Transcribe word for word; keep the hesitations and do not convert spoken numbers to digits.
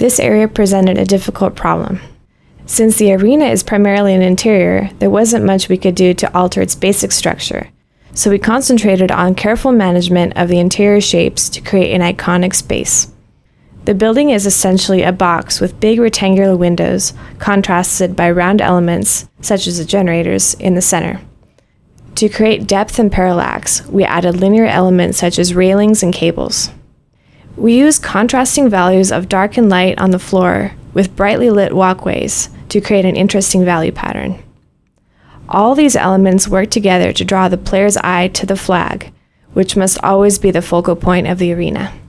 This area presented a difficult problem. Since the arena is primarily an interior, there wasn't much we could do to alter its basic structure, so we concentrated on careful management of the interior shapes to create an iconic space. The building is essentially a box with big rectangular windows, contrasted by round elements, such as the generators, in the center. To create depth and parallax, we added linear elements such as railings and cables. We used contrasting values of dark and light on the floor with brightly lit walkways to create an interesting value pattern. All these elements work together to draw the player's eye to the flag, which must always be the focal point of the arena.